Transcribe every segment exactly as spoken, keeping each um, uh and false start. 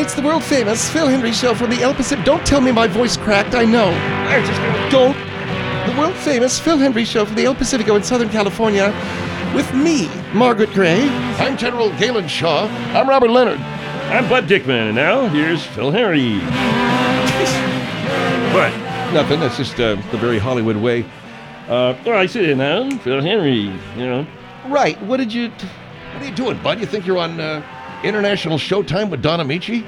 It's the world-famous Phil Hendrie Show from the El Pacific. Don't tell me my voice cracked, I know. I just don't. The world-famous Phil Hendrie Show from the El Pacifico in Southern California with me, Margaret Gray. I'm General Galen Shaw. I'm Robert Leonard. I'm Bud Dickman, and now here's Phil Hendrie. What? Nothing, that's just uh, the very Hollywood way. Uh, well, I sit in now, Phil Hendrie, you know. Right, what did you... T- what are you doing, Bud? You think you're on uh, International Showtime with Don Amici?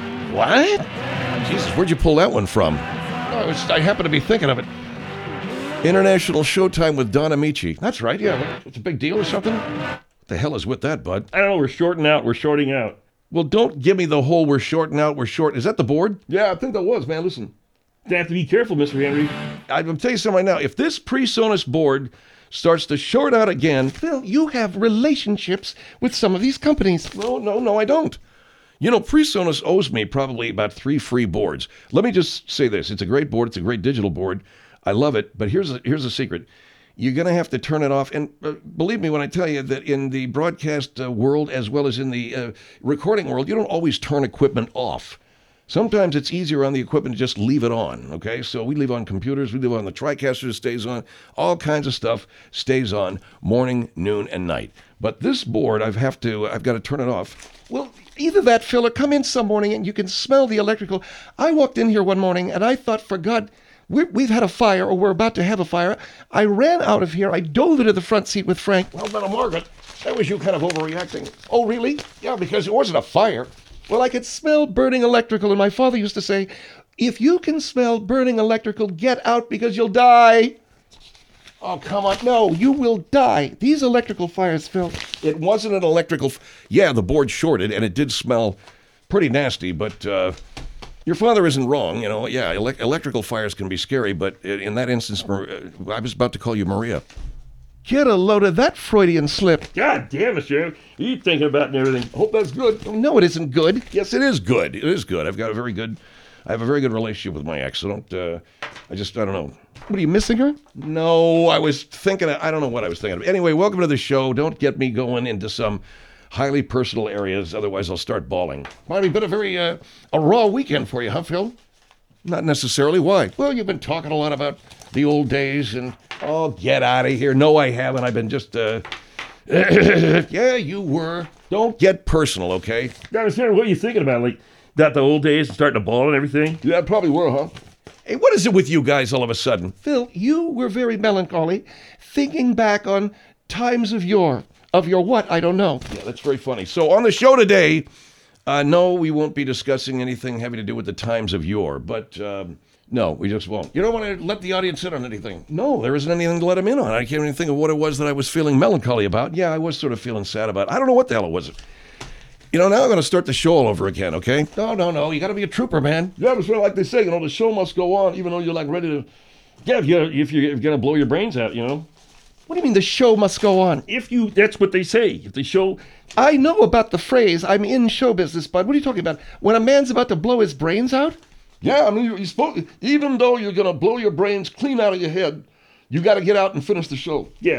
What? Jesus, where'd you pull that one from? Oh, I, was, I happen to be thinking of it. International Showtime with Don Amici. That's right, yeah. It's a big deal or something? What the hell is with that, Bud? I don't know, we're shorting out, we're shorting out. Well, don't give me the whole we're shorting out, we're short. Is that the board? Yeah, I think that was, man. Listen. You have to be careful, Mister Hendrie. I'm going to tell you something right now. If this PreSonus board starts to short out again... Phil, you have relationships with some of these companies. No, no, no, I don't. You know, PreSonus owes me probably about three free boards. Let me just say this. It's a great board. It's a great digital board. I love it. But here's a, here's a secret. You're going to have to turn it off. And uh, believe me when I tell you that in the broadcast uh, world as well as in the uh, recording world, you don't always turn equipment off. Sometimes it's easier on the equipment to just leave it on, okay? So we leave on computers, we leave on the TriCaster, stays on, all kinds of stuff stays on morning, noon, and night. But this board, I've have to, I've got to turn it off. Well, either that, Phil, or come in some morning and you can smell the electrical. I walked in here one morning and I thought, for God, we're, we've had a fire or we're about to have a fire. I ran out of here. I dove into the front seat with Frank. Well, now, Margaret, that was you kind of overreacting. Oh, really? Yeah, because it wasn't a fire. Well, I could smell burning electrical, and my father used to say, if you can smell burning electrical, get out because you'll die. Oh, come on. No, you will die. These electrical fires, Phil. It wasn't an electrical... F- yeah, the board shorted, and it did smell pretty nasty, but uh, your father isn't wrong. You know, yeah, ele- electrical fires can be scary, but in that instance, Mar- I was about to call you Maria. Get a load of that Freudian slip. God damn, Mister Hendrie. You thinking about and everything. Hope that's good. No, it isn't good. Yes, it is good. It is good. I've got a very good... I have a very good relationship with my ex, so don't... Uh, I just, I don't know. What, are you missing her? No, I was thinking... I don't know what I was thinking of. Anyway, welcome to the show. Don't get me going into some highly personal areas, otherwise I'll start bawling. Might have been a very... Uh, a raw weekend for you, huh, Phil? Not necessarily. Why? Well, you've been talking a lot about the old days and... Oh, get out of here. No, I haven't. I've been just, uh... yeah, you were. Don't get personal, okay? God, Mister Hendrie, what are you thinking about? Like, that the old days and starting to ball and everything? Yeah, probably were, huh? Hey, what is it with you guys all of a sudden? Phil, you were very melancholy, thinking back on times of yore. Of your what? I don't know. Yeah, that's very funny. So on the show today, uh, no, we won't be discussing anything having to do with the times of yore, but... Um, No, we just won't. You don't want to let the audience in on anything. No, there isn't anything to let them in on. I can't even think of what it was that I was feeling melancholy about. Yeah, I was sort of feeling sad about. I don't know what the hell it was. You know, now I'm going to start the show all over again, okay? No, no, no. You got to be a trooper, man. Yeah, but sort of like they say, you know, the show must go on, even though you're like ready to... Yeah, if you're, if you're, if you're going to blow your brains out, you know? What do you mean the show must go on? If you... That's what they say. If the show... I know about the phrase, I'm in show business, bud. What are you talking about? When a man's about to blow his brains out? Yeah, I mean, you're supposed, even though you're going to blow your brains clean out of your head, you got to get out and finish the show. Yeah.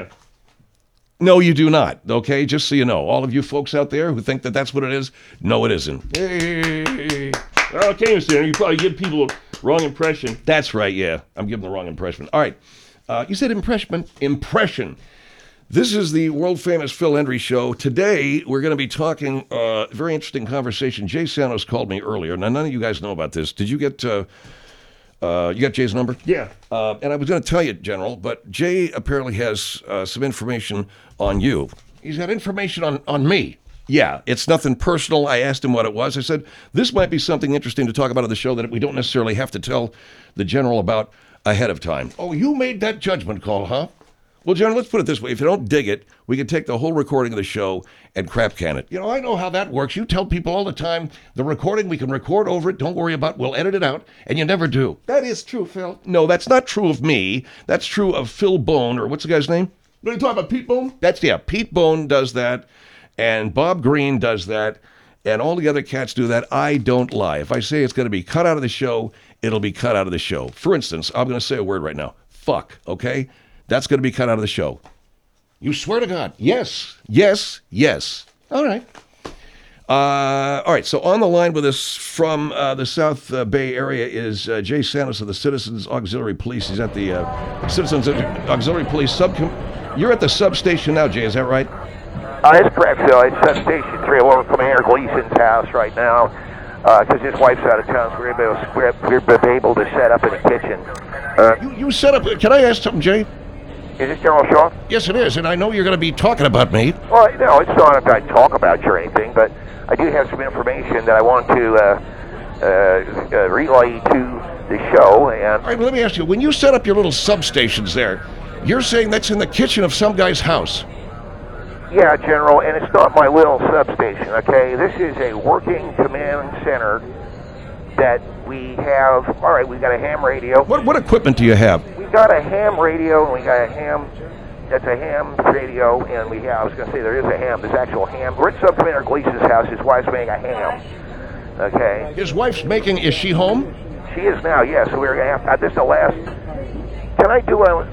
No, you do not, okay? Just so you know. All of you folks out there who think that that's what it is, no, it isn't. Hey. Okay, Mister Hendrie, you probably give people a wrong impression. That's right, yeah. I'm giving the wrong impression. All right. Uh, you said impression. Impression. This is the world-famous Phil Hendrie Show. Today, we're going to be talking a uh, very interesting conversation. Jay Santos called me earlier. Now, none of you guys know about this. Did you get, uh, uh, you got Jay's number? Yeah. Uh, and I was going to tell you, General, but Jay apparently has uh, some information on you. He's got information on, on me. Yeah, it's nothing personal. I asked him what it was. I said, this might be something interesting to talk about on the show that we don't necessarily have to tell the General about ahead of time. Oh, you made that judgment call, huh? Well, General, let's put it this way. If you don't dig it, we can take the whole recording of the show and crap can it. You know, I know how that works. You tell people all the time, the recording, we can record over it. Don't worry about it. We'll edit it out. And you never do. That is true, Phil. No, that's not true of me. That's true of Phil Bone, or what's the guy's name? Are you talking about Pete Bone? That's, yeah, Pete Bone does that, and Bob Green does that, and all the other cats do that. I don't lie. If I say it's going to be cut out of the show, it'll be cut out of the show. For instance, I'm going to say a word right now. Fuck, okay? That's going to be cut out of the show. You swear to God? Yes, yes, yes. All right. Uh, all right, so on the line with us from uh, the South uh, Bay area is uh, Jay Santos of the Citizens Auxiliary Police. He's at the uh, Citizens Auxiliary Police subcom. You're at the substation now, Jay. Is that right? Uh, that's correct, Phil. It's substation three. We're over Commander Gleason's house right now because his wife's out of town, so we're able to, we're able to set up in the kitchen. Uh, You, you set up. Can I ask something, Jay? is this General Shaw? Yes, it is, and I know you're going to be talking about me. Well, no, it's not that I talk about you or anything, but I do have some information that I want to uh, uh, uh, relay to the show. And All right, let me ask you. When you set up your little substations there, you're saying that's in the kitchen of some guy's house. yeah, General, and it's not my little substation, okay? This is a working command center that we have. All right, we got a ham radio. What what equipment do you have? We got a ham radio, and we got a ham. That's a ham radio, and we have. I was going to say there is a ham. There's actual ham. We're at Sub Commander Gleason's house. His wife's making a ham. Okay, His wife's making. Is she home? she is now. Yes, so we're going to have. Uh, this is the last. Can I do a?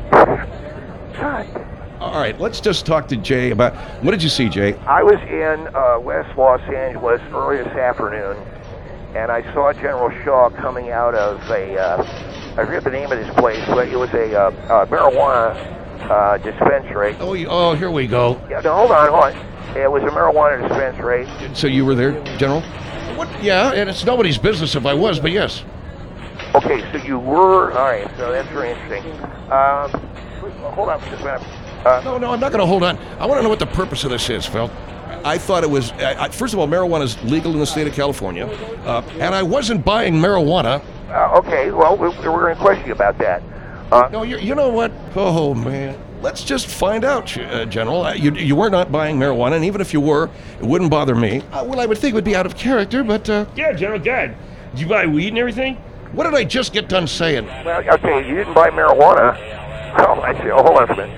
God. All right, let's just talk to Jay about what did you see, Jay? I was in uh, West Los Angeles early this afternoon, and I saw General Shaw coming out of a. Uh, I forget the name of this place, but it was a uh, uh, marijuana uh, dispensary. Oh, you- oh, here we go. Yeah, no, hold on, hold on. It was a marijuana dispensary. So you were there, General? What? Yeah, and it's nobody's business if I was, but yes. Okay, so you were. All right, so that's very interesting. Um, hold on just a minute. Uh, No, no, I'm not going to hold on. I want to know what the purpose of this is, Phil. I thought it was, I, I, first of all, marijuana is legal in the state of California. Uh, And I wasn't buying marijuana. uh, okay, well, we, we're going to question you about that. Uh, No, you, you know what? Oh, man. let's just find out, uh, General. Uh, you, you were not buying marijuana, and even if you were, it wouldn't bother me. Uh, well, I would think it would be out of character, but uh, Yeah, General, God. Did you buy weed and everything? what did I just get done saying? well, okay, you didn't buy marijuana. Oh, I see. Oh, hold on a minute.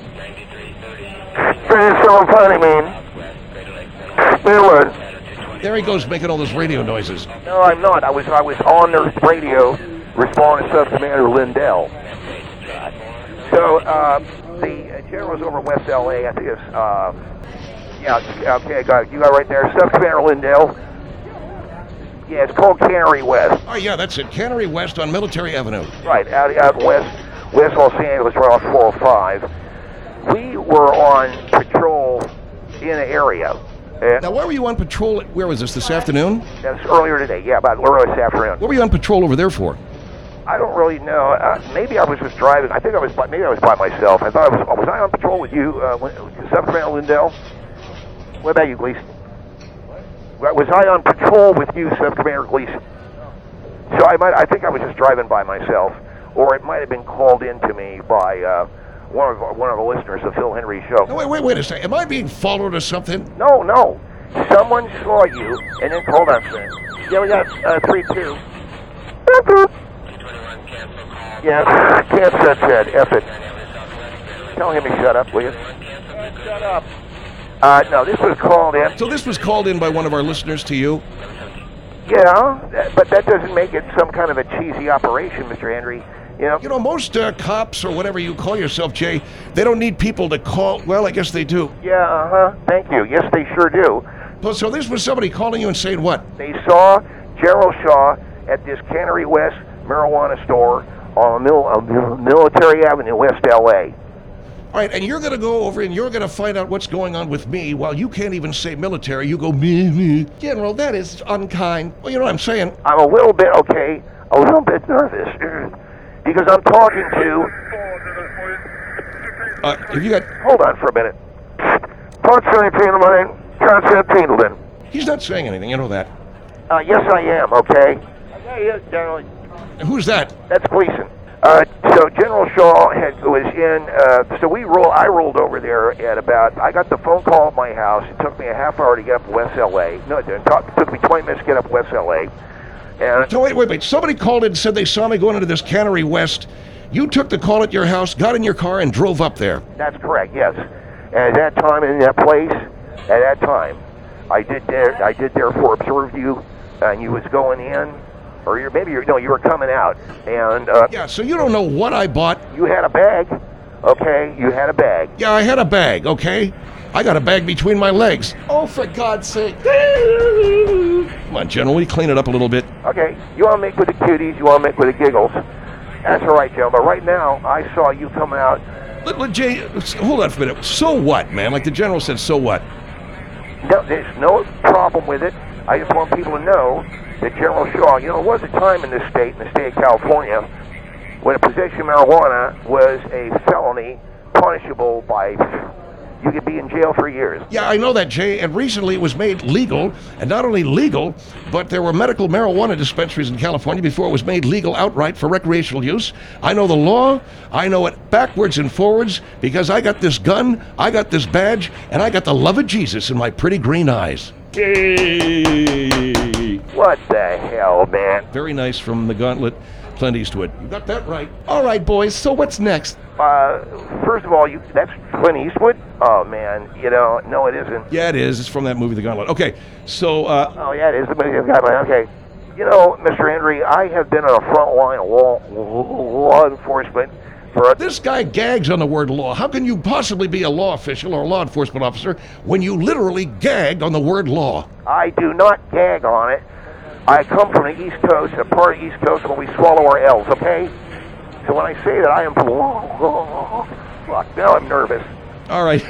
There's someone funny, man. Miller. There he goes making all those radio noises. No, I'm not. I was I was on the radio responding to Sub Commander Lindell. So uh, the uh, general's over West L A. I think it's uh, yeah. Okay, I got it. You got it right there. Sub Commander Lindell. Yeah, it's called Cannery West. Oh, yeah, that's it. Cannery West on Military Avenue. Right out out west, West Los Angeles, right off four oh five. We were on patrol in the area. And Now, where were you on patrol? Where was this, this afternoon? that's earlier today. Yeah, about earlier this afternoon. What were you on patrol over there for? I don't really know. Uh, maybe I was just driving. I think I was. by- Maybe I was by myself. I thought I was. Was I on patrol with you, uh, when- Sub Commander Lindell? What about you, Gleason? Wa- Was I on patrol with you, Sub Commander Gleason? So I might. I think I was just driving by myself, or it might have been called in to me by uh, one of our- one of the listeners of Phil Henry's show. No, wait, wait, wait a second. Am I being followed or something? No, no. Someone saw you, and then hold on a second. Yeah, we got uh, three two. Boop, boop. Yeah, can't set said. F it. Tell him to shut up, will you? Shut up. Uh, no, this was called in. So this was called in by one of our listeners to you? Yeah, that- but that doesn't make it some kind of a cheesy operation, Mister Henry. You know, You know, most uh, cops or whatever you call yourself, Jay, they don't need people to call. Well, I guess they do. yeah, uh-huh. Thank you. Yes, they sure do. So, so this was somebody calling you and saying what? They saw General Shaw at this Cannery West marijuana store on Mil- uh, Mil- Military Avenue, West L A. All right, and you're going to go over and you're going to find out what's going on with me while you can't even say military. You go, me, me. General, that is unkind. Well, you know what I'm saying? I'm a little bit, okay, a little bit nervous because I'm talking to, Uh, have you got... hold on for a minute, Constantine Mine, Constantine. He's not saying anything. You know that. Uh, yes, I am, okay? Okay, yes, General. Who's that? That's Gleason. Uh, so General Shaw had, was in, uh, so we roll, I rolled over there at about, I got the phone call at my house. It took me a half hour to get up to West L A. No, it didn't. It took me twenty minutes to get up to West L A. And So wait, wait, wait. Somebody called in and said they saw me going into this Cannery West. You took the call at your house, got in your car, and drove up there. that's correct, yes. And at that time, in that place, at that time, I did there, I did therefore observe you, and you was going in, or you're, maybe you're, no, you were coming out, and uh, Yeah, so you don't know what I bought. you had a bag, okay? You had a bag. Yeah, I had a bag, okay? I got a bag between my legs. Oh, for God's sake. Come on, General, will you clean it up a little bit? Okay, you want to make with the cuties, you want to make with the giggles. That's all right, Joe. But right now, I saw you come out. Let, let Jay, hold on for a minute. So what, man? Like the General said, so what? No, there's no problem with it. I just want people to know that General Shaw, you know, there was a time in this state, in the state of California, when a possession of marijuana was a felony punishable by, you could be in jail for years. Yeah, I know that, Jay, and recently it was made legal, and not only legal, but there were medical marijuana dispensaries in California before it was made legal outright for recreational use. I know the law, I know it backwards and forwards, because I got this gun, I got this badge, and I got the love of Jesus in my pretty green eyes. Hey! What the hell, man? Very nice from the Gauntlet, Clint Eastwood. You got that right. All right, boys, so what's next? Uh, first of all, you that's Clint Eastwood? Oh, man, you know, no, it isn't. Yeah, it is. It's from that movie, The Gauntlet. Okay, so, uh, Oh, yeah, it is the movie of Godland. Okay. You know, Mister Henry, I have been on the front line of law, law enforcement for a this guy gags on the word law. How can you possibly be a law official or a law enforcement officer when you literally gagged on the word law? I do not gag on it. I come from the East Coast, a part of the East Coast where we swallow our L's, okay? So when I say that I am... Fuck, now I'm nervous. All right.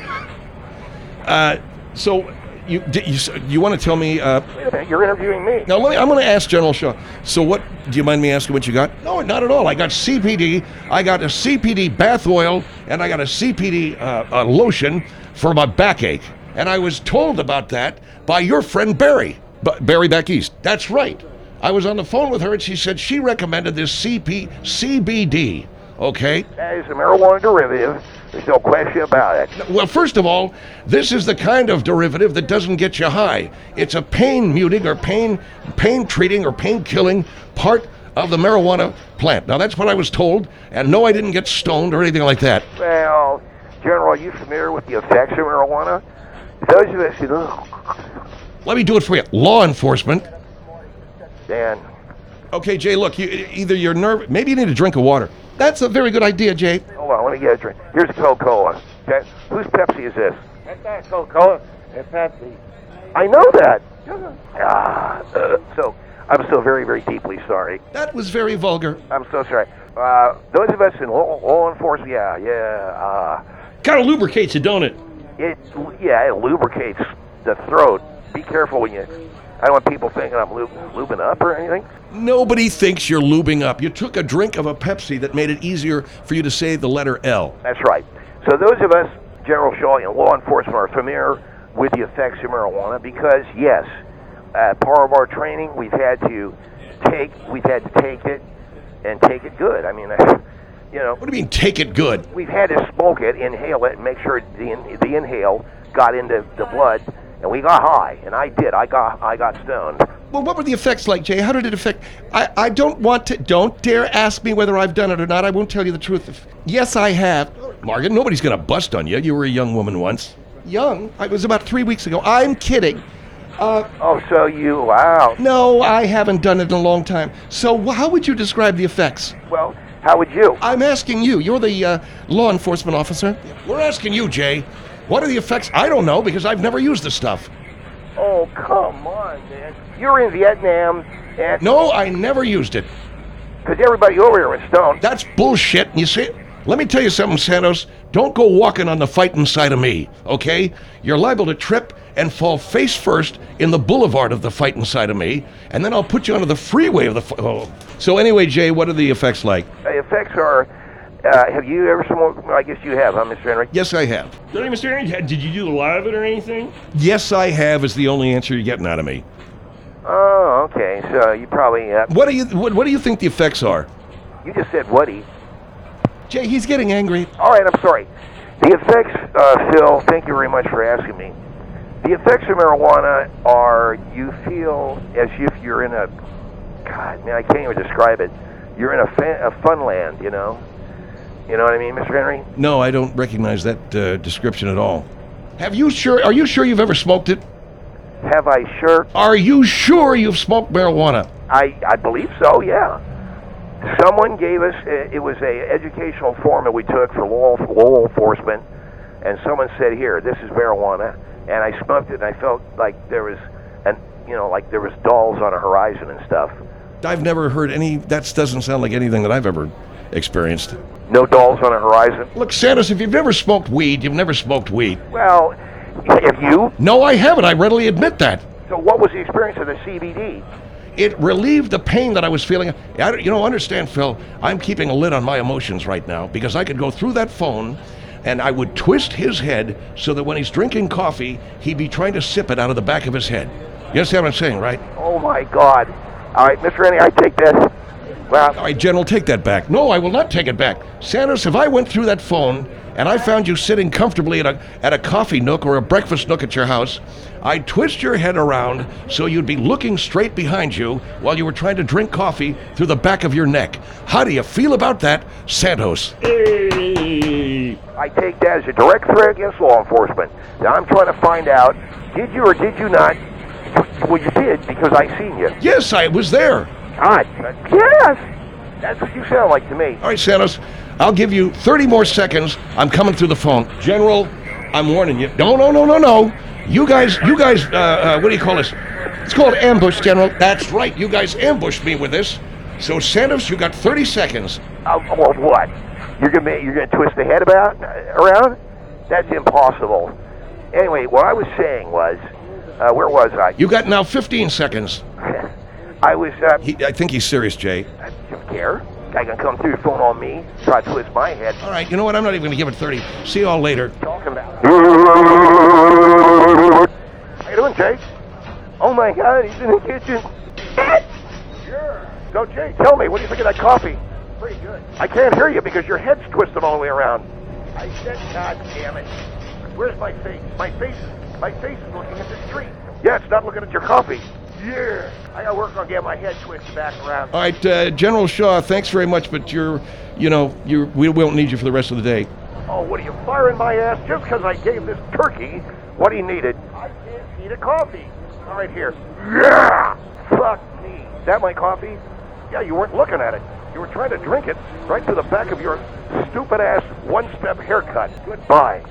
Uh, so you d- you, s- you want to tell me? Uh, Wait a minute, you're interviewing me. now let me. I'm going to ask General Shaw. So what? Do you mind me asking what you got? No, not at all. I got C P D. I got a C P D bath oil, and I got a C P D uh, uh, lotion for my backache. And I was told about that by your friend Barry, B- Barry back east. That's right. I was on the phone with her, and she said she recommended this C P C B D. Okay. That is a marijuana derivative. There's no question about it. Well, first of all, this is the kind of derivative that doesn't get you high. It's a pain muting or pain pain treating or pain killing part of the marijuana plant. Now that's what I was told, and no, I didn't get stoned or anything like that. Well, General, are you familiar with the effects of marijuana? Those of us who know, Let me do it for you. Law enforcement. Dan, Okay, Jay, look, you, either you're nervous, maybe you need a drink of water. That's a very good idea, Jay. hold on, let me get a drink. Here's Coca-Cola. Okay? Whose Pepsi is this? That's not Coca-Cola. It's Pepsi. I know that. Ah, uh, so, I'm so very, very deeply sorry. That was very vulgar. I'm so sorry. Uh, those of us in law, law enforcement, yeah, yeah, uh, Kind of lubricates it, don't it? it, yeah, it lubricates the throat. Be careful when you, I don't want people thinking I'm lub, lubing up or anything. Nobody thinks you're lubing up. You took a drink of a Pepsi that made it easier for you to say the letter L. That's right. So those of us, General Shaw, in law enforcement, are familiar with the effects of marijuana because, yes, uh, part of our training, we've had to take, we've had to take it and take it good. I mean, uh, you know, What do you mean, take it good? we've had to smoke it, inhale it, and make sure the in, the inhale got into the blood, and we got high, and I did. I got I got stoned. Well, what were the effects like, Jay? How did it affect? I, I don't want to, don't dare ask me whether I've done it or not. I won't tell you the truth. If, yes, I have. Margaret, nobody's going to bust on you. You were a young woman once. Young? I was about three weeks ago. I'm kidding. Uh, Oh, so you, wow. no, I haven't done it in a long time. So wh- how would you describe the effects? Well, how would you? I'm asking you. You're the uh, law enforcement officer. We're asking you, Jay. What are the effects? I don't know because I've never used the stuff. Oh, come on, man. You're in Vietnam, and No, I never used it. because everybody over here was stoned. That's bullshit. You see, let me tell you something, Santos. Don't go walking on the fighting side of me, okay? You're liable to trip and fall face first in the boulevard of the fighting side of me, and then I'll put you onto the freeway of the. Fi- oh. So anyway, Jay, what are the effects like? The effects are, uh, have you ever smoked? Well, I guess you have, huh, Mister Henry? Yes, I have. Don't Mister Aaron, did you do the live it or anything? Yes, I have is the only answer you're getting out of me. Oh, okay. So you probably, uh, What do you what, what do you think the effects are? you just said Woody. Jay, he's getting angry. All right, I'm sorry. The effects, uh, Phil, thank you very much for asking me. The effects of marijuana are you feel as if you're in a, God, man, I can't even describe it. You're in a, fa- a fun land, you know? You know what I mean, Mister Henry? No, I don't recognize that uh, description at all. Have you sure? Are you sure you've ever smoked it? Have I sure? Are you sure you've smoked marijuana? I, I believe so, yeah. Someone gave us, uh, it was a educational form that we took for law, law enforcement and someone said, "Here, this is marijuana," and I smoked it, and I felt like there was, an, you know, like there was dolls on a horizon and stuff. I've never heard any, that doesn't sound like anything that I've ever experienced. No dolls on a horizon? Look, Santos, if you've never smoked weed, you've never smoked weed. Well, have you? No, I haven't. I readily admit that. So what was the experience of the C B D? It relieved the pain that I was feeling. I, you know, understand, Phil, I'm keeping a lid on my emotions right now because I could go through that phone and I would twist his head so that when he's drinking coffee, he'd be trying to sip it out of the back of his head. You understand what I'm saying, right? Oh, my God. All right, Mister Rennie, I take that. Well, All right, General, take that back. No, I will not take it back. Santos, if I went through that phone and I found you sitting comfortably at a, at a coffee nook or a breakfast nook at your house, I'd twist your head around so you'd be looking straight behind you while you were trying to drink coffee through the back of your neck. How do you feel about that, Santos? Hey. I take that as a direct threat against law enforcement. Now, I'm trying to find out, did you or did you not? Well, you did because I seen you. Yes, I was there. God, yes! That's what you sound like to me. All right, Santos, I'll give you thirty more seconds. I'm coming through the phone. General, I'm warning you. No, no, no, no, no. You guys, you guys, uh, uh, what do you call this? It's called ambush, General. That's right. You guys ambushed me with this. So, Santos, you got thirty seconds. Uh, well, what? You're gonna you're gonna twist the head about around? That's impossible. Anyway, what I was saying was, uh, where was I? You got now fifteen seconds. I was. Uh, He, I think he's serious, Jay. I don't care. Guy gonna come through the phone on me, try to twist my head. All right, you know what? I'm not even going to give it thirty. See you all later. Talking about. How you doing, Jay? Oh my God, he's in the kitchen. Sure. So, Jay, tell me, what do you think of that coffee? Pretty good. I can't hear you because your head's twisted all the way around. I said, God damn it. Where's my face? My face is, my face is looking at the street. Yeah, it's not looking at your coffee. Yeah. I gotta work on getting my head twisted back around. All right, uh, General Shaw, thanks very much, but you're, you know, you're, we won't need you for the rest of the day. Oh, what are you firing my ass just because I gave this turkey what he needed? I can't eat a coffee. All right, here. Yeah! Fuck me. Is that my coffee? Yeah, you weren't looking at it. You were trying to drink it right to the back of your stupid ass one-step haircut. Goodbye.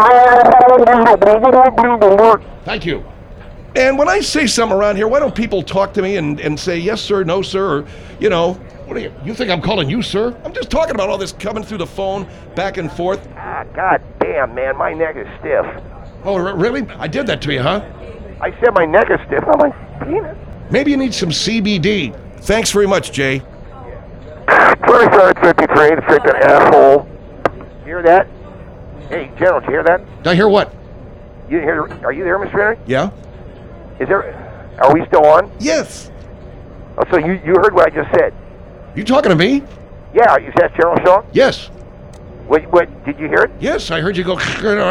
Thank you. And when I say something around here, why don't people talk to me and, and say yes, sir, no, sir, or, you know, What are you? You think I'm calling you, sir? I'm just talking about all this coming through the phone, back and forth. Ah, God damn, man, my neck is stiff. Oh, r- really? I did that to you, huh? I said my neck is stiff, not my penis. Maybe you need some C B D. Thanks very much, Jay. twenty-third fifty-three, the freaking asshole. Hear that? Hey, General, did you hear that? Did I hear what? You hear? Are you there, Mister Henry? Yeah? Is there? Are we still on? Yes. Oh, so you you heard what I just said? You talking to me? Yeah, is that General Shaw? Yes. What? What? Did you hear it? Yes, I heard you go.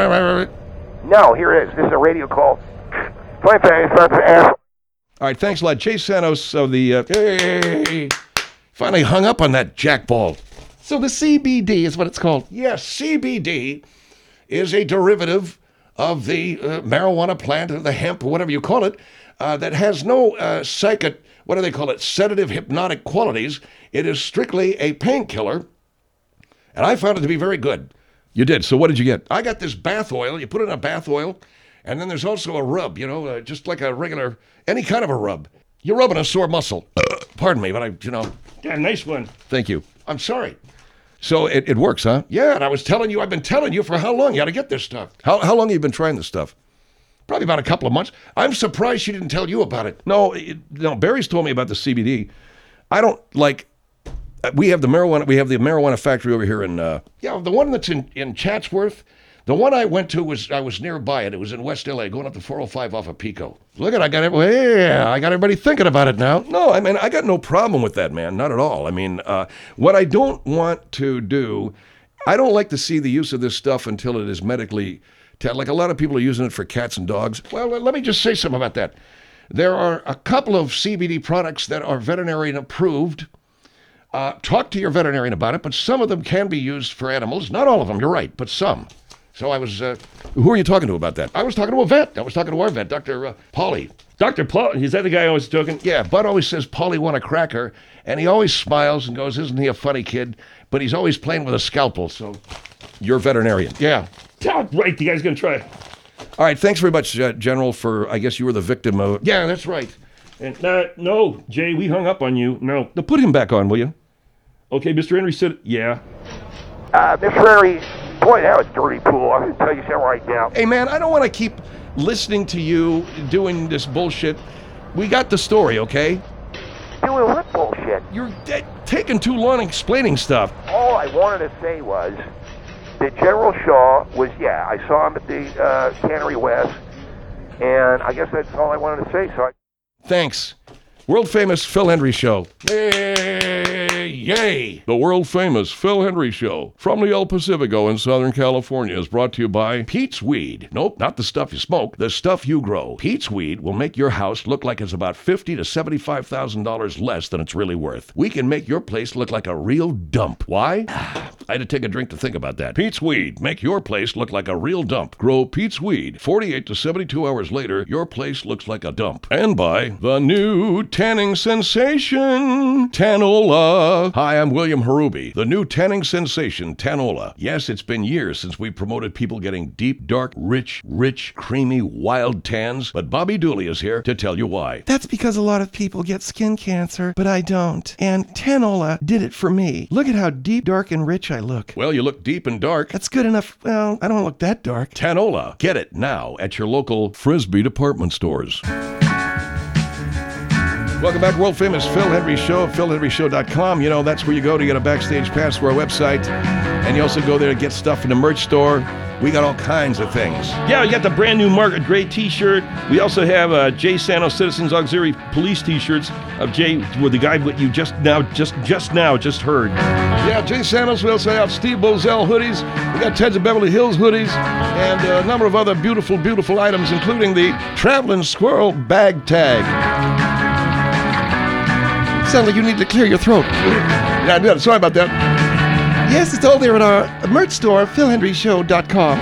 No, here it is. This is a radio call. twenty-third asshole. All right, thanks a lot. Chase Santos of the... Uh, Hey, finally hung up on that jackball. So the C B D is what it's called. Yes, C B D is a derivative of the uh, marijuana plant, or the hemp, or whatever you call it, uh, that has no uh, psychic, what do they call it, sedative, hypnotic qualities. It is strictly a painkiller, and I found it to be very good. you did. So what did you get? I got this bath oil. You put it in a bath oil, and then there's also a rub, you know, uh, just like a regular, any kind of a rub. You're rubbing a sore muscle. Pardon me, but I, you know, Yeah, nice one. Thank you. I'm sorry. So it, it works, huh? Yeah, and I was telling you, I've been telling you for how long you got to get this stuff. How, how long have you been trying this stuff? Probably about a couple of months. I'm surprised she didn't tell you about it. No, it, no. Barry's told me about the C B D. I don't like. We have the marijuana. We have the marijuana factory over here in. Uh, Yeah, the one that's in, in Chatsworth, the one I went to was, I was nearby it. It was in West L A, going up the four oh five off of Pico. Look at, I got everybody, yeah, I got everybody thinking about it now. no, I mean I got no problem with that, man. Not at all. I mean, uh, what I don't want to do, I don't like to see the use of this stuff until it is medically. Te- like a lot of people are using it for cats and dogs. Well, let me just say something about that. There are a couple of C B D products that are veterinarian approved. Uh, talk to your veterinarian about it, but some of them can be used for animals. Not all of them, you're right, but some. So I was, uh, Who are you talking to about that? I was talking to a vet. I was talking to our vet, Doctor Uh, Pauly. Doctor Paul, is that the guy I was talking? Yeah, Bud always says Paulie want a cracker, and he always smiles and goes, "Isn't he a funny kid?" But he's always playing with a scalpel. So Your veterinarian. yeah, Ah, right, the guy's gonna try. All right, thanks very much, uh, General, for, I guess you were the victim of... Yeah, that's right. And uh, no, Jay, we hung up on you. No. Now put him back on, will you? Okay, Mister Henry said, yeah. Uh, Miss Rary, boy, that was dirty pool. I'm going to tell you something right now. Hey, man, I don't want to keep listening to you doing this bullshit. We got the story, okay? Doing what bullshit? You're uh, taking too long explaining stuff. All I wanted to say was that General Shaw was, yeah, I saw him at the uh, Cannery West, and I guess that's all I wanted to say. So I... Thanks. World famous Phil Hendry Show. Yay! Yay! The world famous Phil Hendry Show from the El Pacifico in Southern California is brought to you by Pete's Weed. Nope, not the stuff you smoke, the stuff you grow. Pete's Weed will make your house look like it's about fifty to seventy-five thousand dollars less than it's really worth. We can make your place look like a real dump. Why? I had to take a drink to think about that. Pete's Weed. Make your place look like a real dump. Grow Pete's Weed. forty-eight to seventy-two hours later, your place looks like a dump. And by the new tanning sensation, Tanola. Hi, I'm William Harubi. The new tanning sensation, Tanola. Yes, it's been years since we promoted people getting deep, dark, rich, rich, creamy, wild tans, but Bobby Dooley is here to tell you why. That's because a lot of people get skin cancer, but I don't. And Tanola did it for me. Look at how deep, dark, and rich I look. Well, you look deep and dark. That's good enough. Well, I don't look that dark. Tanola. Get it now at your local Frisbee department stores. Welcome back to World Famous Phil Hendry Show, phil henry show dot com. You know, that's where you go to get a backstage pass to our website. And you also go there to get stuff in the merch store. We got all kinds of things. Yeah, we got the brand new Margaret Gray t-shirt. We also have uh, Jay Santos Citizens Auxiliary Police t-shirts of Jay, with the guy that you just now, just just now, just heard. Yeah, Jay Santos. We also have Steve Bozell hoodies. We got Ted's of Beverly Hills hoodies. And a number of other beautiful, beautiful items, including the Traveling Squirrel bag tag. Sounds like you need to clear your throat. Yeah, yeah, sorry about that. Yes, it's all there at our merch store, phil henry show dot com.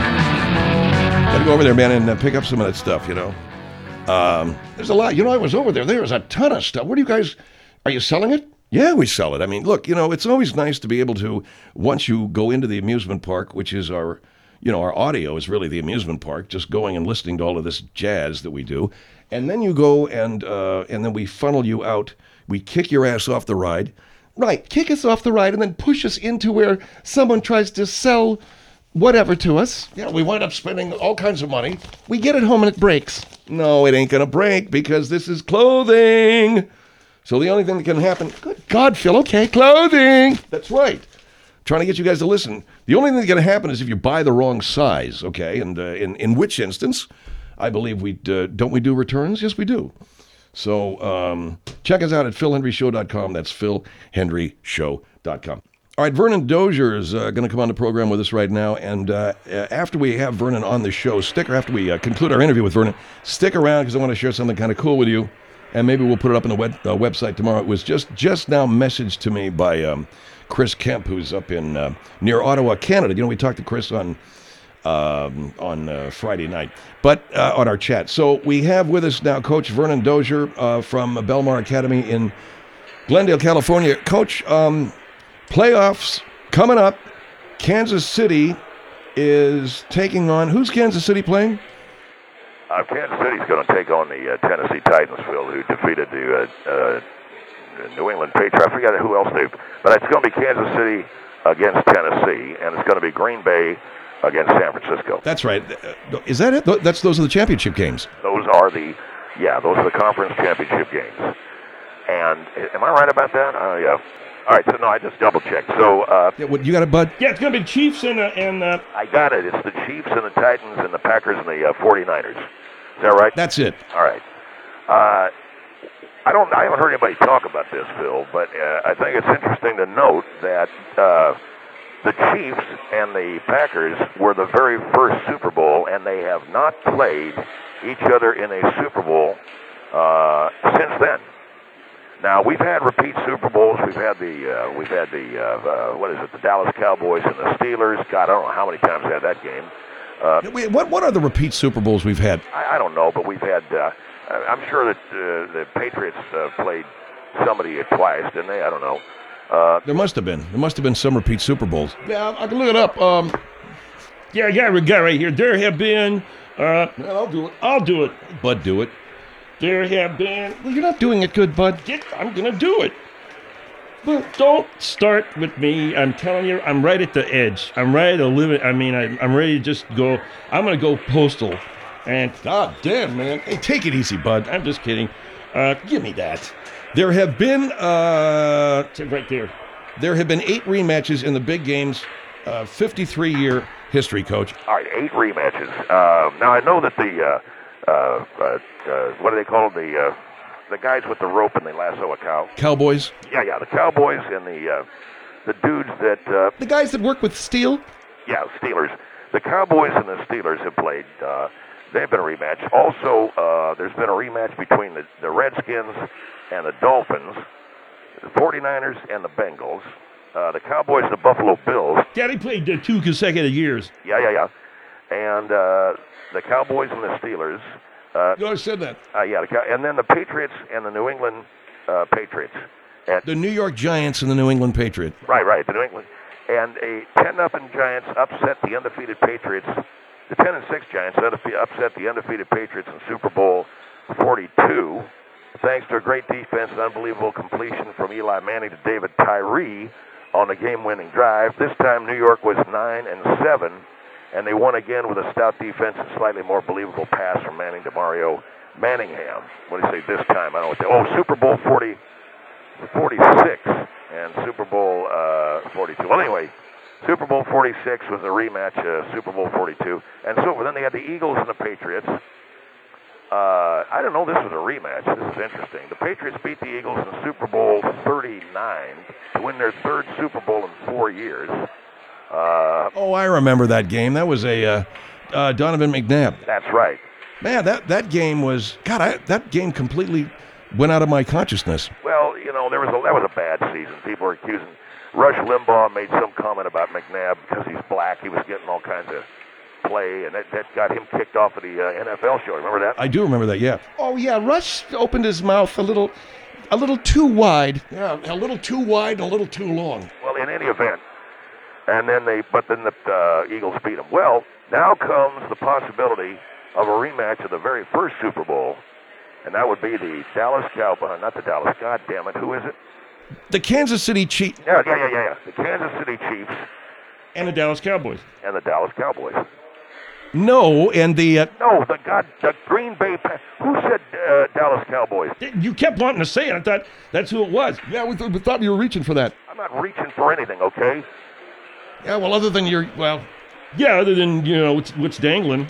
Gotta go over there, man, and uh, pick up some of that stuff, you know. Um, there's a lot. You know, I was over there. There's a ton of stuff. What do you guys, are you selling it? Yeah, we sell it. I mean, look, you know, it's always nice to be able to, once you go into the amusement park, which is our, you know, our audio is really the amusement park, just going and listening to all of this jazz that we do. And then you go and, uh, and then we funnel you out. We kick your ass off the ride. Right, kick us off the ride and then push us into where someone tries to sell whatever to us. Yeah, we wind up spending all kinds of money. We get it home and it breaks. No, it ain't gonna break because this is clothing. So the only thing that can happen, Good God, Phil, okay, clothing. that's right. Trying to get you guys to listen. The only thing that's gonna happen is if you buy the wrong size, okay? And uh, in, in which instance, I believe we uh, don't we do returns? Yes, we do. So um, check us out at phil henry show dot com. That's phil henry show dot com. All right, Vernon Dozier is uh, going to come on the program with us right now. And uh, after we have Vernon on the show, stick, or after we uh, conclude our interview with Vernon, stick around because I want to share something kind of cool with you. And maybe we'll put it up on the web, uh, website tomorrow. It was just, just now messaged to me by um, Chris Kemp, who's up in uh, near Ottawa, Canada. You know, we talked to Chris on Um, on uh, Friday night, but uh, on our chat. So we have with us now Coach Vernon Dozier uh, from Belmar Academy in Glendale, California. Coach, um, playoffs coming up. Kansas City is taking on, who's Kansas City playing? Uh, Kansas City's going to take on the uh, Tennessee Titans, Phil, who defeated the uh, uh, New England Patriots. I forget who else they, but it's going to be Kansas City against Tennessee, and it's going to be Green Bay against San Francisco. That's right. Uh, Is that it? Th- That's those are the championship games. Those are the, yeah, those are the conference championship games. And am I right about that? Uh, yeah. All right. So no, I just double checked. So uh, Yeah, what, you got it, bud? Yeah, it's going to be Chiefs and, uh, and uh, I got it. It's the Chiefs and the Titans and the Packers and the uh, forty-niners. Is that right? That's it. All right. Uh, I don't. I haven't heard anybody talk about this, Phil, but uh, I think it's interesting to note that uh, the Chiefs and the Packers were the very first Super Bowl, and they have not played each other in a Super Bowl uh, since then. Now we've had repeat Super Bowls. We've had the uh, we've had the uh, uh, what is it? The Dallas Cowboys and the Steelers. God, I don't know how many times we had that game. Uh, Wait, what what are the repeat Super Bowls we've had? I, I don't know, but we've had. Uh, I'm sure that uh, the Patriots uh, played somebody twice, didn't they? I don't know. Uh, There must have been. There must have been some repeat Super Bowls. Yeah, I can look it up. Um, Yeah, I got a guy right here. There have been, uh, Well, I'll do it. I'll do it. Bud, do it. There have been, Well, you're not doing it good, Bud. Get, I'm gonna do it. But don't start with me. I'm telling you, I'm right at the edge. I'm right at the limit. I mean, I, I'm ready to just go. I'm gonna go postal. And God damn, man. Hey, take it easy, Bud. I'm just kidding. Uh, give me that. There have been uh, It's right there. there have been eight rematches in the big games. Uh, fifty-three year history, Coach. All right, eight rematches. Uh, now I know that the uh, uh, uh, uh, what do they call them? The uh, the guys with the rope and they lasso a cow. Cowboys. Yeah, yeah, the Cowboys and the uh, the dudes that uh, The guys that work with steel? yeah, Steelers. The Cowboys and the Steelers have played. Uh, they've been a rematch. Also, uh, there's been a rematch between the, the Redskins and the Dolphins, the forty-niners and the Bengals, uh, the Cowboys and the Buffalo Bills. Daddy played uh, two consecutive years. Yeah, yeah, yeah. And uh, the Cowboys and the Steelers. Uh, You always said that. uh, yeah, the, Cow- and then the Patriots and the New England uh, Patriots. And, The New York Giants and the New England Patriot. right, right, the New England. And a ten nothing Giants upset the undefeated Patriots. The ten and six Giants undefe- upset the undefeated Patriots in Super Bowl forty-two, thanks to a great defense and unbelievable completion from Eli Manning to David Tyree on the game-winning drive. This time, New York was nine and seven, and they won again with a stout defense and slightly more believable pass from Manning to Mario Manningham. What do you say this time? I don't know what they, oh, Super Bowl forty, forty-six and Super Bowl uh, forty-two. Well, anyway, Super Bowl forty-six was a rematch of Super Bowl forty-two. And so then they had the Eagles and the Patriots. Uh, I don't know, this was a rematch. This is interesting. The Patriots beat the Eagles in Super Bowl thirty-nine to win their third Super Bowl in four years. Uh, Oh, I remember that game. That was a uh, uh, Donovan McNabb. that's right. Man, that, that game was, God, I, that game completely went out of my consciousness. Well, you know, there was a, that was a bad season. People were accusing. Rush Limbaugh made some comment about McNabb because he's black. He was getting all kinds of play, and that, that got him kicked off of the uh, N F L show. Remember that? I do remember that, yeah. Oh, yeah, Rush opened his mouth a little, a little too wide. Yeah, a little too wide and a little too long. Well, in any event, and then they, but then the uh, Eagles beat them. Well, now comes the possibility of a rematch of the very first Super Bowl, and that would be the Dallas Cowboys, not the Dallas. God damn it, who is it? The Kansas City Chiefs. Yeah, yeah, yeah, yeah, yeah. The Kansas City Chiefs And the Dallas Cowboys. and the Dallas Cowboys. No, and the uh, No, the God, the Green Bay. Pa- Who said uh, Dallas Cowboys? You kept wanting to say it. I thought that's who it was. yeah, we, th- we thought you were reaching for that. I'm not reaching for anything, okay? Yeah, well, other than your, well, Yeah, other than, you know, what's, what's dangling.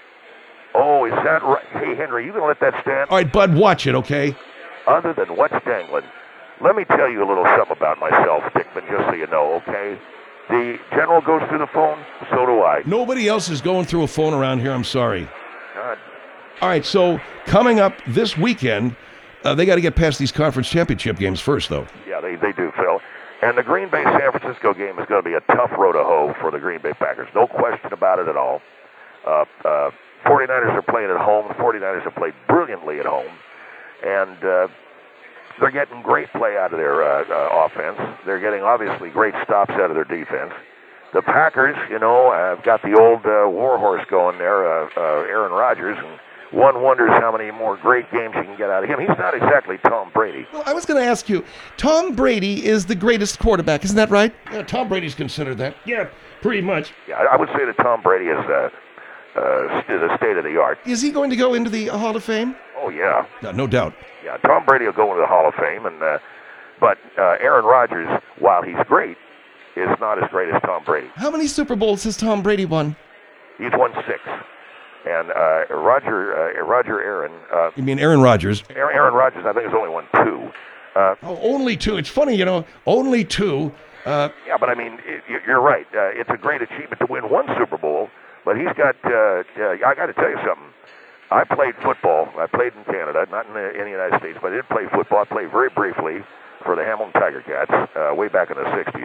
Oh, is that right? Hey, Henry, you gonna let that stand? All right, Bud, watch it, okay? Other than what's dangling, let me tell you a little something about myself, Dickman, just so you know, okay? The general goes through the phone, so do I. Nobody else is going through a phone around here, I'm sorry. God. All right, so coming up this weekend, uh, they got to get past these conference championship games first, though. Yeah, they, they do, Phil. And the Green Bay San Francisco game is going to be a tough road to hoe for the Green Bay Packers. No question about it at all. Uh, uh, forty-niners are playing at home. The forty-niners have played brilliantly at home. And uh, they're getting great play out of their uh, uh, offense. They're getting, obviously, great stops out of their defense. The Packers, you know, have got the old uh, warhorse going there, uh, uh, Aaron Rodgers, and one wonders how many more great games you can get out of him. He's not exactly Tom Brady. well, I was going to ask you, Tom Brady is the greatest quarterback, isn't that right? Yeah, Tom Brady's considered that. Yeah, pretty much. Yeah, I I would say that Tom Brady is uh, uh, st- the state of the art. Is he going to go into the Hall of Fame? Oh, yeah. Yeah, no doubt. Yeah, Tom Brady will go into the Hall of Fame, and uh, but uh, Aaron Rodgers, while he's great, is not as great as Tom Brady. How many Super Bowls has Tom Brady won? He's won six, and uh, Roger uh, Roger Aaron uh, You mean Aaron Rodgers? Aaron Aaron Rodgers, I think, has only won two. Uh, Oh, only two. It's funny, you know, only two. Uh, yeah, but I mean, it, you- you're right. Uh, it's a great achievement to win one Super Bowl, but he's got. Uh, uh, I got to tell you something. I played football. I played in Canada, not in the, in the United States, but I did play football. I played very briefly for the Hamilton Tiger Cats uh, way back in the sixties.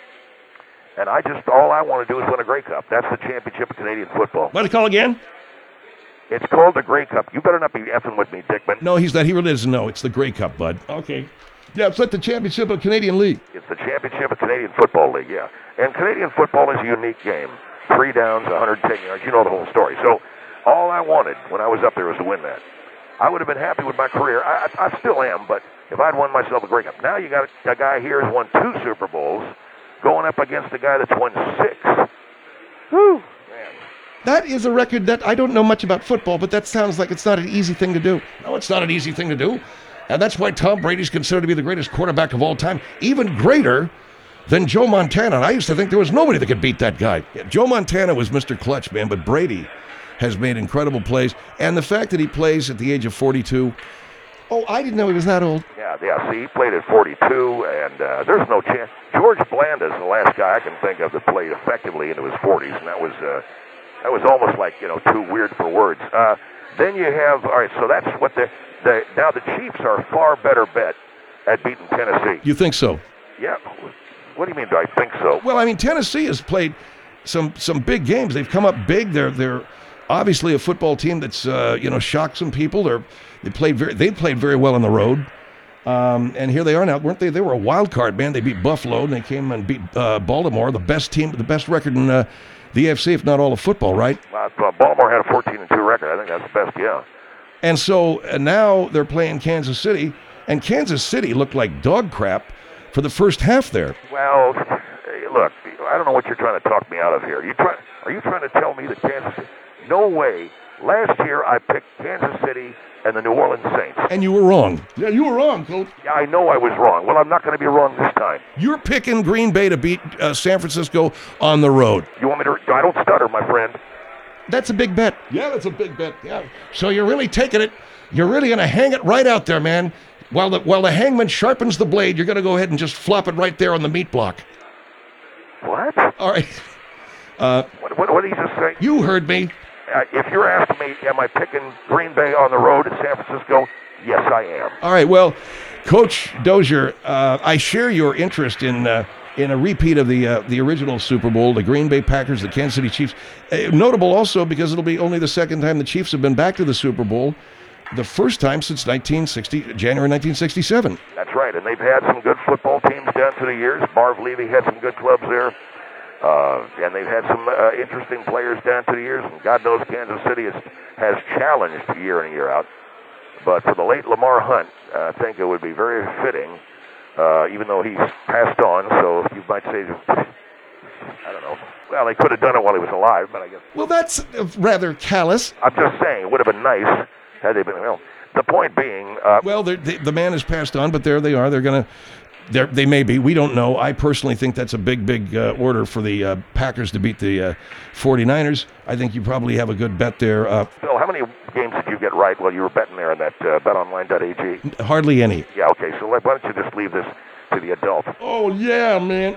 And I just, all I want to do is win a Grey Cup. That's the championship of Canadian football. What's it called again? It's called the Grey Cup. You better not be effing with me, Dickman. no, he's not. He really doesn't know. It's the Grey Cup, Bud. Okay. Yeah, it's like the championship of Canadian League. It's the championship of Canadian Football League, yeah. And Canadian football is a unique game. three downs, one hundred ten yards. You know the whole story. So all I wanted when I was up there was to win that. I would have been happy with my career. I, I, I still am, but if I'd won myself a Grey Cup. Now you got a, a guy here who's won two Super Bowls going up against a guy that's won six. Whew, man. That is a record that I don't know much about football, but that sounds like it's not an easy thing to do. No, it's not an easy thing to do. And that's why Tom Brady's considered to be the greatest quarterback of all time, even greater than Joe Montana. And I used to think there was nobody that could beat that guy. Yeah, Joe Montana was Mister Clutch, man, but Brady has made incredible plays. And the fact that he plays at the age of forty-two. Oh, I didn't know he was that old. Yeah, yeah. See, he played at forty-two, and uh, there's no chance. George Blanda is the last guy I can think of that played effectively into his forties, and that was uh, that was almost like, you know, too weird for words. Uh, then you have, all right, so that's what the, the now the Chiefs are a far better bet at beating Tennessee. You think so? Yeah. What do you mean? Do I think so? Well, I mean, Tennessee has played some some big games. They've come up big. They're they're obviously a football team that's uh, you know shocked some people. They're they played very they played very well on the road, um, and here they are now, weren't they? They were a wild card, man. They beat Buffalo and they came and beat uh, Baltimore, the best team, the best record in uh, the A F C, if not all of football, right? Uh, Baltimore had a fourteen and two record. I think that's the best. Yeah. And so uh, now they're playing Kansas City, and Kansas City looked like dog crap for the first half there. Well, hey, look, I don't know what you're trying to talk me out of here. You try, are you trying to tell me that Kansas City? No way. Last year I picked Kansas City and the New Orleans Saints. And you were wrong. Yeah, you were wrong, Coach. Yeah, I know I was wrong. Well, I'm not going to be wrong this time. You're picking Green Bay to beat uh, San Francisco on the road. You want me to? I don't stutter, my friend. That's a big bet. Yeah, that's a big bet. Yeah. So you're really taking it. You're really going to hang it right out there, man. While the while the hangman sharpens the blade, you're going to go ahead and just flop it right there on the meat block. What? All right. Uh, What, what, what did he just say? you heard me. Uh, if you're asking me, am I picking Green Bay on the road at San Francisco? Yes, I am. All right. Well, Coach Dozier, uh, I share your interest in uh, in a repeat of the uh, the original Super Bowl, the Green Bay Packers, the Kansas City Chiefs. Uh, notable also because it'll be only the second time the Chiefs have been back to the Super Bowl. The first time since nineteen sixty, January nineteen sixty-seven. That's right, and they've had some good football teams down through the years. Marv Levy had some good clubs there, uh, and they've had some uh, interesting players down through the years. And God knows Kansas City has, has challenged year in and year out. But for the late Lamar Hunt, uh, I think it would be very fitting, uh, even though he's passed on. So you might say, I don't know. Well, they could have done it while he was alive, but I guess. Well, that's uh, rather callous. I'm just saying, it would have been nice had they been. Well, the point being, uh, Well, they, the man has passed on, but there they are. They're going to, they're, they may be. We don't know. I personally think that's a big, big uh, order for the uh, Packers to beat the uh, forty-niners. I think you probably have a good bet there. Uh, Phil, how many games did you get right while you were betting there on that uh, bet online dot a g? hardly any. Yeah, okay, so why don't you just leave this to the adult? Oh, yeah, man.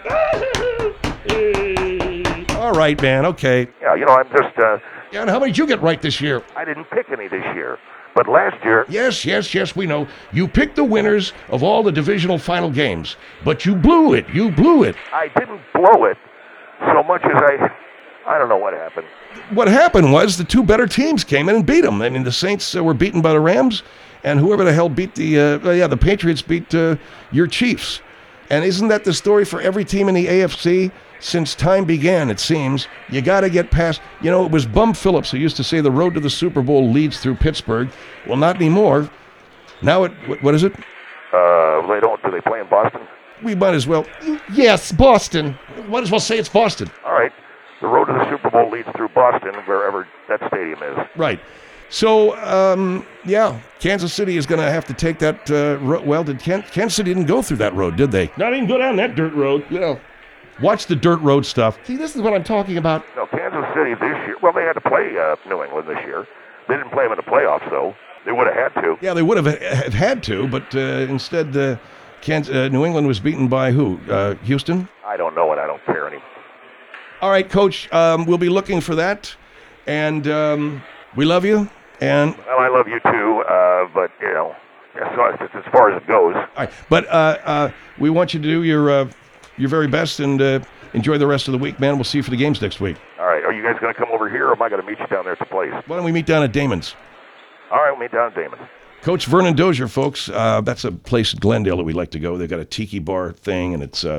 All right, man. Okay. Yeah, you know, I'm just, uh, Yeah, and how many did you get right this year? I didn't pick any this year. But last year, Yes, yes, yes, we know. You picked the winners of all the divisional final games, but you blew it. You blew it. I didn't blow it so much as I, I don't know what happened. What happened was the two better teams came in and beat them. I mean, the Saints uh, were beaten by the Rams, and whoever the hell beat the, uh, well, yeah, the Patriots beat uh, your Chiefs. And isn't that the story for every team in the A F C? Since time began, it seems, you got to get past, you know, it was Bum Phillips who used to say the road to the Super Bowl leads through Pittsburgh. Well, not anymore. Now it, what, what is it? Uh, they don't, do they play in Boston? We might as well, Yes, Boston. might as well say it's Boston. All right, the road to the Super Bowl leads through Boston, wherever that stadium is. Right. So, um, yeah, Kansas City is going to have to take that, uh, ro- well, did Kan- Kansas City didn't go through that road, did they? Not even go down that dirt road. Yeah. Watch the dirt road stuff. See, this is what I'm talking about. No, Kansas City this year, well, they had to play uh, New England this year. They didn't play them in the playoffs, though. They would have had to. Yeah, they would have, have had to, but uh, instead uh, Kansas, uh, New England was beaten by who? Uh, Houston? I don't know, and I don't care anymore. All right, Coach, um, we'll be looking for that, and um, we love you. And Well, I love you too, uh, but, you know, as far as, as far as it goes. all right, but uh, uh, we want you to do your uh, your very best and uh, enjoy the rest of the week, man. We'll see you for the games next week. All right, are you guys going to come over here, or am I going to meet you down there at the place? Why don't we meet down at Damon's? All right, we'll meet down at Damon. Coach Vernon Dozier, folks. Uh, that's a place in Glendale that we like to go. They've got a tiki bar thing, and it's uh,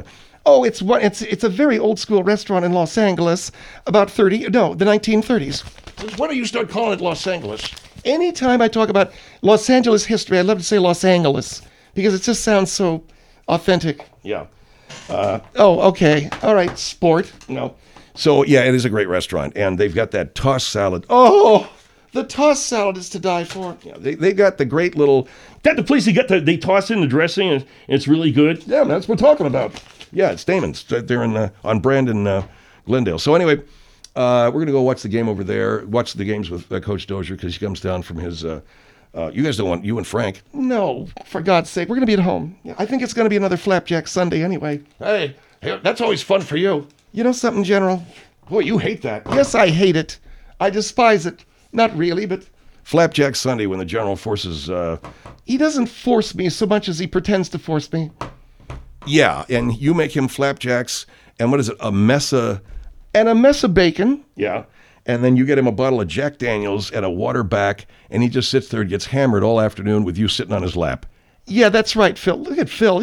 Oh, it's one. It's it's a very old school restaurant in Los Angeles, about thirty. No, the nineteen thirties. Since when do you start calling it Los Angeles? Anytime I talk about Los Angeles history, I love to say Los Angeles because it just sounds so authentic. Yeah. Oh, okay. All right. Sport. No. So, yeah, it is a great restaurant. And they've got that tossed salad. Oh, Oh, the tossed salad is to die for. yeah, they, they got the great little... That the place they got the, they toss in the dressing and it's really good. Yeah, that's what we're talking about. Yeah, it's Damon's. They're in, uh, on Brandon, uh, Glendale. So, anyway, uh, we're going to go watch the game over there. Watch the games with uh, Coach Dozier because he comes down from his... Uh, uh, you guys don't want... You and Frank. No, for God's sake, we're going to be at home. I think it's going to be another Flapjack Sunday anyway. Hey, hey, that's always fun for you. You know something, General? Boy, you hate that. Yes, I hate it. I despise it. Not really, but Flapjack Sunday when the General forces... Uh, he doesn't force me so much as he pretends to force me. yeah, and you make him flapjacks, and what is it, a mesa... And a mess of bacon. Yeah. And then you get him a bottle of Jack Daniels and a water back, and he just sits there and gets hammered all afternoon with you sitting on his lap. Yeah, that's right, Phil. Look at Phil.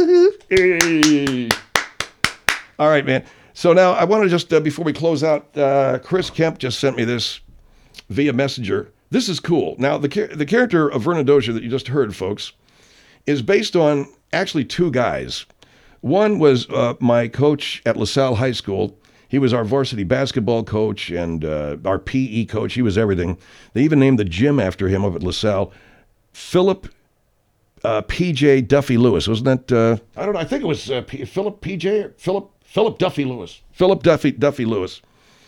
Hey. All right, man. So now I want to just, uh, before we close out, uh, Chris Kemp just sent me this via Messenger. This is cool. Now, the char- the character of Vernon Dozier that you just heard, folks, is based on actually two guys. One was uh, my coach at LaSalle High School. He was our varsity basketball coach and uh, our P E coach. He was everything. They even named the gym after him up at LaSalle. Philip uh, P J Duffy Lewis. Wasn't that? Uh, I don't know. I think it was uh, P- Philip P J or Philip Philip Duffy Lewis. Philip Duffy Duffy Lewis.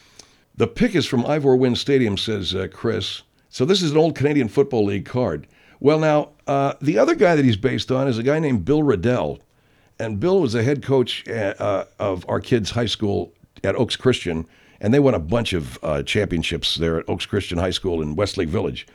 The pick is from Ivor Wynne Stadium, says uh, Chris. So this is an old Canadian Football League card. Well, now, uh, the other guy that he's based on is a guy named Bill Riddell. And Bill was the head coach uh, uh, of our kids' high school at Oaks Christian, and they won a bunch of uh, championships there at Oaks Christian High School in Westlake Village.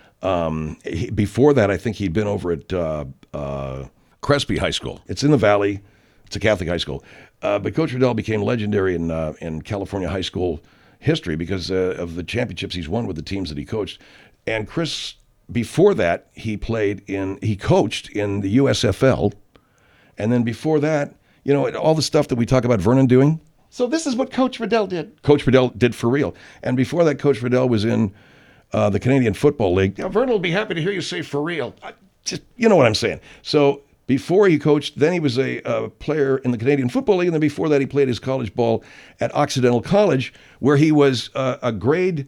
Um, he, before that, I think he'd been over at uh, uh, Crespi High School. It's in the Valley. It's a Catholic high school. Uh, but Coach Riddell became legendary in uh, in California high school history because uh, of the championships he's won with the teams that he coached. And Chris, before that, he played in, he coached in the U S F L. And then before that, you know, all the stuff that we talk about Vernon doing, So this is what Coach Riddell did. Coach Riddell did for real. And before that, Coach Riddell was in uh, the Canadian Football League. Now, Vernon will be happy to hear you say for real. I just, you know what I'm saying. So before he coached, then he was a, a player in the Canadian Football League. And then before that, he played his college ball at Occidental College, where he was uh, a grade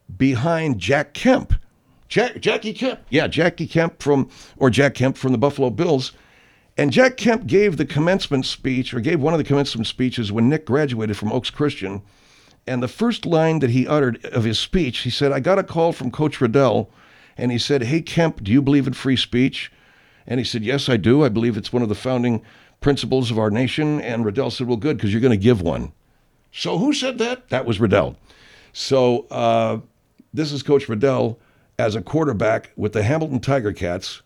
behind Jack Kemp. Jack, Jackie Kemp. Yeah, Jackie Kemp from, or Jack Kemp from the Buffalo Bills. And Jack Kemp gave the commencement speech, or gave one of the commencement speeches when Nick graduated from Oaks Christian. And the first line that he uttered of his speech, he said, I got a call from Coach Riddell, and he said, hey, Kemp, do you believe in free speech? And he said, yes, I do. I believe it's one of the founding principles of our nation. And Riddell said, well, good, because you're going to give one. So who said that? That was Riddell. So uh, this is Coach Riddell as a quarterback with the Hamilton Tiger Cats.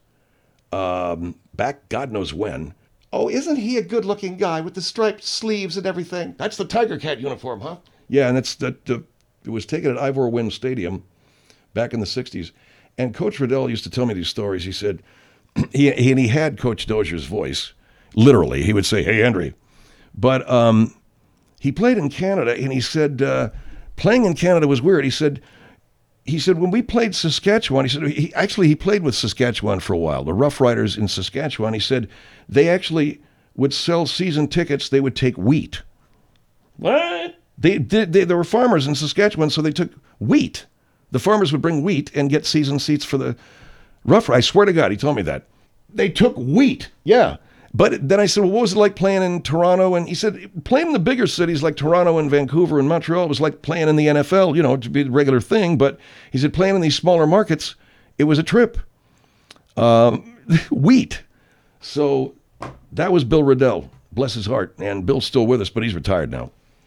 Um, back God knows when. Oh, isn't he a good-looking guy with the striped sleeves and everything? That's the Tiger Cat uniform, huh? Yeah, and it's that uh, it was taken at Ivor Wynne Stadium back in the sixties. And Coach Riddell used to tell me these stories. He said, he, he and he had Coach Dozier's voice, literally. He would say, hey, Henry. But um, he played in Canada, and he said, uh, playing in Canada was weird. He said, He said, when we played Saskatchewan, he said, he actually, he played with Saskatchewan for a while, the Rough Riders in Saskatchewan. He said, they actually would sell season tickets. They would take wheat. What? They did. They, there were farmers in Saskatchewan, so they took wheat. The farmers would bring wheat and get season seats for the Rough Riders. I swear to God, he told me that. They took wheat. Yeah. But then I said, well, what was it like playing in Toronto? And he said, playing in the bigger cities like Toronto and Vancouver and Montreal was like playing in the N F L, you know, to be a regular thing. But he said, playing in these smaller markets, it was a trip. Um, wheat. So that was Bill Riddell, bless his heart. And Bill's still with us, but he's retired now.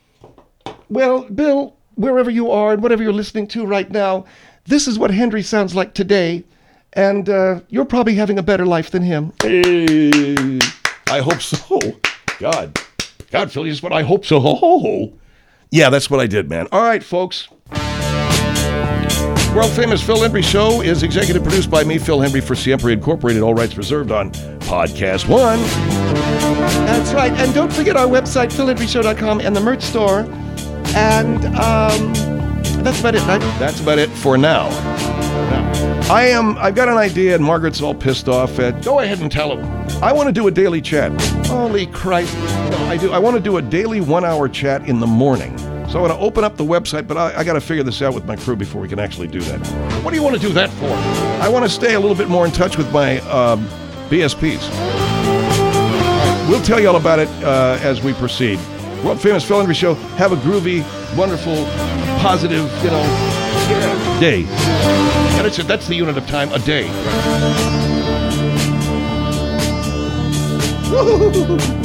Well, Bill, wherever you are and whatever you're listening to right now, this is what Henry sounds like today. And uh, you're probably having a better life than him. Hey, I hope so. God. God, Phil, just what I hope so. Ho, ho, ho. Yeah, that's what I did, man. All right, folks. World famous Phil Hendry Show is executive produced by me, Phil Hendry, for Siempre Incorporated. All rights reserved on Podcast One. That's right. And don't forget our website, phil hendry show dot com, and the merch store. And um, that's about it, right? That's about it for now. Now, I am. I've got an idea, and Margaret's all pissed off. At, go ahead and tell her. I want to do a daily chat. Holy Christ. No, I do. I want to do a daily one-hour chat in the morning. So I want to open up the website, but I, I got to figure this out with my crew before we can actually do that. What do you want to do that for? I want to stay a little bit more in touch with my um, B S Ps. We'll tell you all about it uh, as we proceed. World famous Phil Hendry Show. Have a groovy, wonderful, positive, you know, yeah, day. And it's a, that's the unit of time, a day. Woo-hoo-hoo-hoo.